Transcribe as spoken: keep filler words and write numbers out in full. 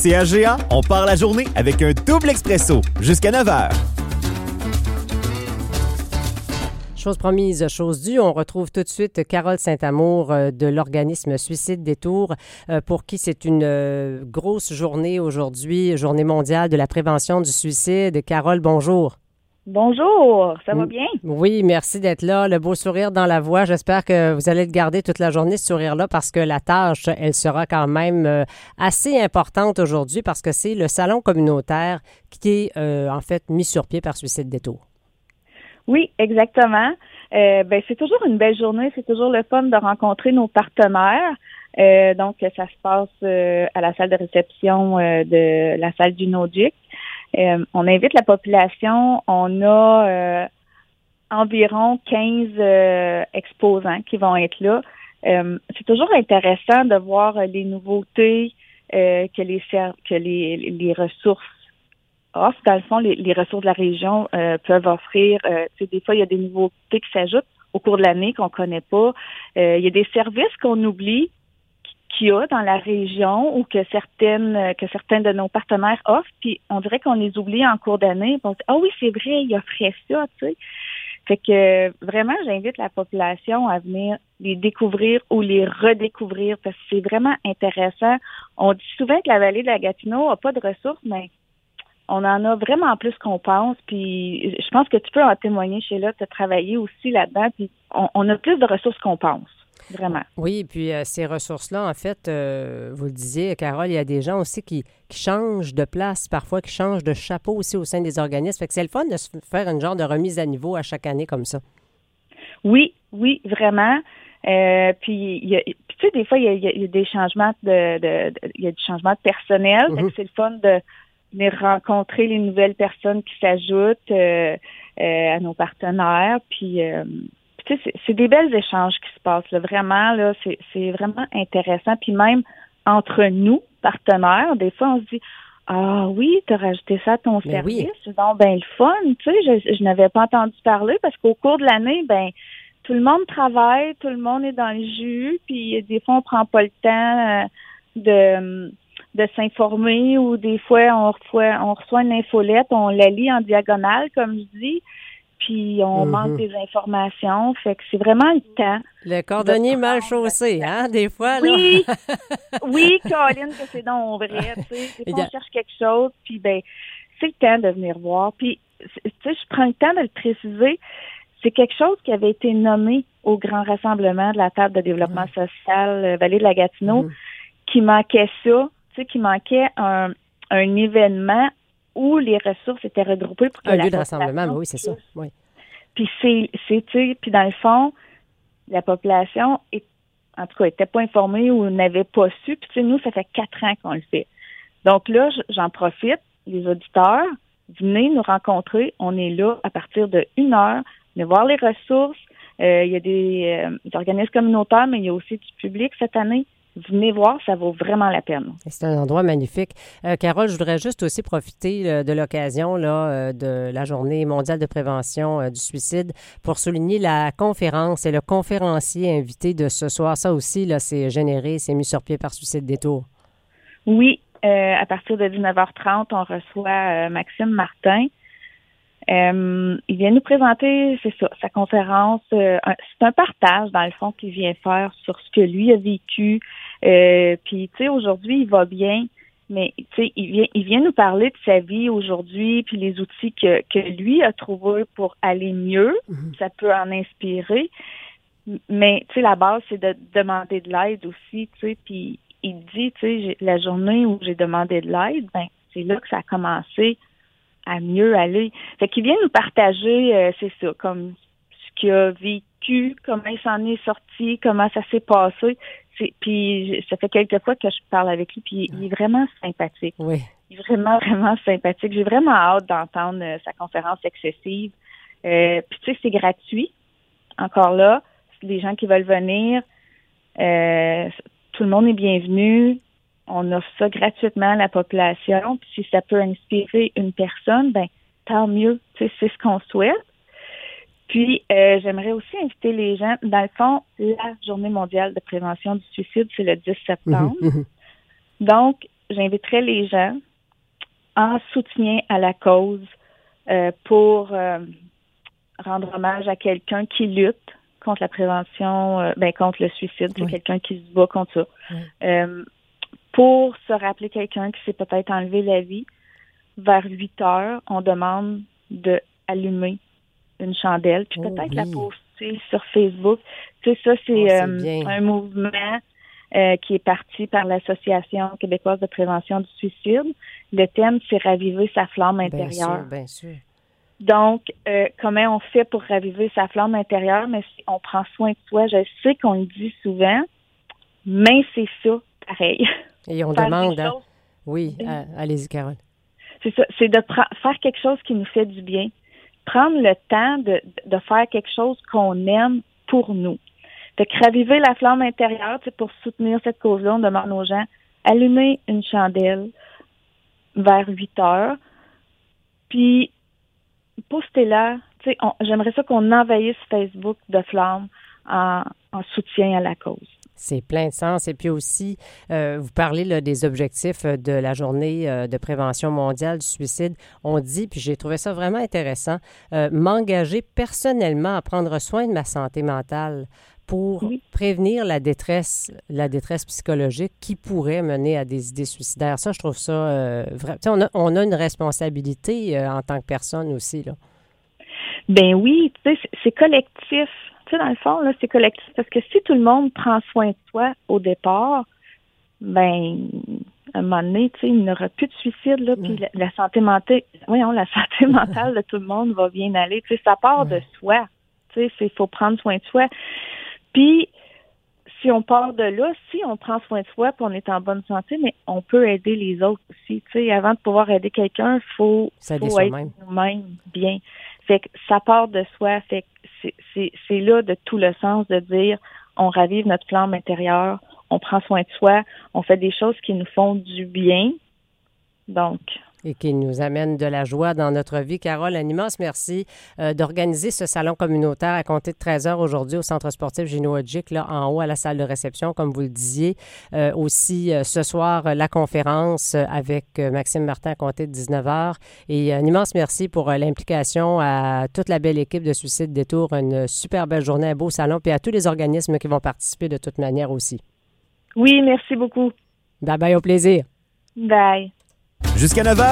C H G A, on part la journée avec un double expresso jusqu'à neuf heures. Chose promise, chose due, on retrouve tout de suite Carole Saint-Amour euh, de l'organisme Suicide Détour, euh, pour qui c'est une euh, grosse journée aujourd'hui, journée mondiale de la prévention du suicide. Carole, bonjour. Bonjour, ça va bien? Oui, merci d'être là. Le beau sourire dans la voix. J'espère que vous allez le garder toute la journée, ce sourire-là, parce que la tâche, elle sera quand même euh, assez importante aujourd'hui parce que c'est le salon communautaire qui est euh, en fait mis sur pied par Suicide Détour. Oui, exactement. Euh, ben c'est toujours une belle journée, c'est toujours le fun de rencontrer nos partenaires. Euh, donc, ça se passe euh, à la salle de réception euh, de la salle du Nodic. Euh, on invite la population. On a euh, environ quinze euh, exposants qui vont être là. Euh, c'est toujours intéressant de voir les nouveautés euh, que les que les, les ressources offrent. Dans le fond, les, les ressources de la région euh, peuvent offrir. Euh, tu sais, des fois, il y a des nouveautés qui s'ajoutent au cours de l'année qu'on connaît pas. Euh, il y a des services qu'on oublie qu'il y a dans la région ou que certaines que certains de nos partenaires offrent, puis on dirait qu'on les oublie en cours d'année. On se dit, ah oui, c'est vrai, ils offraient ça, tu sais. Fait que vraiment, j'invite la population à venir les découvrir ou les redécouvrir parce que c'est vraiment intéressant. On dit souvent que la vallée de la Gatineau n'a pas de ressources, mais on en a vraiment plus qu'on pense. Puis je pense que tu peux en témoigner, Sheila, tu as travaillé aussi là-dedans, puis on, on a plus de ressources qu'on pense. Vraiment. Oui, puis euh, ces ressources-là, en fait, euh, vous le disiez, Carole, il y a des gens aussi qui, qui changent de place, parfois qui changent de chapeau aussi au sein des organismes. Fait que c'est le fun de se faire une genre de remise à niveau à chaque année comme ça. Oui, oui, vraiment. Euh, puis, il y a, puis tu sais, des fois, il y a, il y a des changements de, de, de, il y a du changement de personnel. Mm-hmm. Fait que c'est le fun de venir rencontrer les nouvelles personnes qui s'ajoutent euh, euh, à nos partenaires. Puis, euh, C'est, c'est des belles échanges qui se passent, là. Vraiment, là, c'est, c'est vraiment intéressant. Puis même entre nous, partenaires, des fois, on se dit « Ah oui, tu as rajouté ça à ton ben service. Oui. » Donc, ben le fun, tu sais, je, je n'avais pas entendu parler parce qu'au cours de l'année, ben tout le monde travaille, tout le monde est dans le jus, puis des fois, on prend pas le temps de, de s'informer ou des fois, on reçoit, on reçoit une infolette, on la lit en diagonale, comme je dis. Puis on mm-hmm. manque des informations, fait que c'est vraiment le temps. Le cordonnier mal chaussé, hein, des fois, là. Oui, oui, Colin, que c'est donc vrai, tu sais. Des fois, on cherche quelque chose, puis ben, c'est le temps de venir voir. Puis, tu sais, je prends le temps de le préciser, c'est quelque chose qui avait été nommé au grand rassemblement de la table de développement mm-hmm. social euh, Vallée de la Gatineau, mm-hmm. qui manquait ça, tu sais, qui manquait un, un événement où les ressources étaient regroupées pour que un la lieu de rassemblement, oui, c'est ça. Oui. Puis c'est, c'est, tu sais, puis dans le fond, la population, est, en tout cas, était pas informée ou n'avait pas su. Puis tu sais, nous, ça fait quatre ans qu'on le fait. Donc là, j'en profite, les auditeurs, venez nous rencontrer. On est là à partir de une heure. Venez voir les ressources. Euh, il y a des, euh, des organismes communautaires, mais il y a aussi du public cette année. Venez voir, ça vaut vraiment la peine. C'est un endroit magnifique. Euh, Carole, je voudrais juste aussi profiter euh, de l'occasion là, euh, de la Journée mondiale de prévention euh, du suicide pour souligner la conférence et le conférencier invité de ce soir. Ça aussi, là, c'est généré, c'est mis sur pied par Suicide Détour. Oui, euh, à partir de dix-neuf heures trente, on reçoit euh, Maxime Martin. Euh, il vient nous présenter, c'est ça, sa conférence. Euh, un, c'est un partage, dans le fond, qu'il vient faire sur ce que lui a vécu. Euh, puis, tu sais, aujourd'hui, il va bien, mais, tu sais, il vient, il vient nous parler de sa vie aujourd'hui, puis les outils que, que lui a trouvés pour aller mieux. Mm-hmm. Ça peut en inspirer. Mais, tu sais, la base, c'est de demander de l'aide aussi, tu sais. Puis, il dit, tu sais, j'ai, la journée où j'ai demandé de l'aide, ben, c'est là que ça a commencé à mieux aller. Fait qu'il vient nous partager, euh, c'est ça, comme ce qu'il a vécu, comment il s'en est sorti, comment ça s'est passé. C'est, puis ça fait quelques fois que je parle avec lui, puis il est vraiment sympathique. Oui. Il est vraiment, vraiment sympathique. J'ai vraiment hâte d'entendre euh, sa conférence excessive. Euh, puis tu sais, c'est gratuit. Encore là, les gens qui veulent venir, euh, tout le monde est bienvenu. On offre ça gratuitement à la population. Puis si ça peut inspirer une personne, ben tant mieux. Tu sais, c'est ce qu'on souhaite. Puis euh, j'aimerais aussi inviter les gens. Dans le fond, la Journée mondiale de prévention du suicide, c'est le dix septembre. Mmh, mmh. Donc, j'inviterais les gens en soutien à la cause euh, pour euh, rendre hommage à quelqu'un qui lutte contre la prévention, euh, ben contre le suicide, c'est oui. quelqu'un qui se bat contre ça. Oui. Euh, pour se rappeler quelqu'un qui s'est peut-être enlevé la vie, vers huit heures, on demande de allumer une chandelle, puis oh, peut-être oui. la poster sur Facebook. Tu sais, ça, c'est, oh, c'est euh, un mouvement euh, qui est parti par l'Association québécoise de prévention du suicide. Le thème, c'est raviver sa flamme intérieure. Bien sûr, bien sûr. Donc, euh, comment on fait pour raviver sa flamme intérieure? Mais si on prend soin de soi, je sais qu'on le dit souvent, mais c'est ça, pareil. Et on demande, hein? Oui, euh, allez-y, Carole. C'est ça, c'est de pra- faire quelque chose qui nous fait du bien. Prendre le temps de, de faire quelque chose qu'on aime pour nous. Fait que raviver la flamme intérieure, pour soutenir cette cause-là, on demande aux gens, allumer une chandelle vers huit heures, puis postez-la. On, j'aimerais ça qu'on envahisse Facebook de flammes en, en soutien à la cause. C'est plein de sens. Et puis aussi, euh, vous parlez là, des objectifs de la journée euh, de prévention mondiale du suicide. On dit, puis j'ai trouvé ça vraiment intéressant, euh, m'engager personnellement à prendre soin de ma santé mentale pour oui. prévenir la détresse, la détresse psychologique qui pourrait mener à des idées suicidaires. Ça, je trouve ça euh, vrai. On a, on a une responsabilité euh, en tant que personne aussi, là. Ben oui, tu sais, c'est, c'est collectif. Tu sais, dans le fond, là, c'est collectif. Parce que si tout le monde prend soin de soi au départ, ben, à un moment donné, tu sais, il n'y aura plus de suicide, là, puis la, la santé mentale, voyons, la santé mentale de tout le monde va bien aller. Tu sais, ça part ouais. de soi. Tu sais, il faut prendre soin de soi. Puis, si on part de là, si on prend soin de soi, puis on est en bonne santé, mais on peut aider les autres aussi. Tu sais, avant de pouvoir aider quelqu'un, il faut, faut être nous-mêmes bien. Fait que ça part de soi. Fait que c'est, c'est, c'est là de tout le sens de dire on ravive notre flamme intérieure, on prend soin de soi, on fait des choses qui nous font du bien. Donc. Et qui nous amènent de la joie dans notre vie. Carole, un immense merci euh, d'organiser ce salon communautaire à compter de treize heures aujourd'hui au Centre sportif Gino-Odjick, là en haut à la salle de réception, comme vous le disiez. Euh, aussi, euh, ce soir, euh, la conférence avec euh, Maxime Martin à compter de dix-neuf heures. Et un immense merci pour euh, l'implication à toute la belle équipe de Suicide Détour. Une super belle journée, un beau salon, puis à tous les organismes qui vont participer de toute manière aussi. Oui, merci beaucoup. Bye bye, au plaisir. Bye. Jusqu'à neuf heures.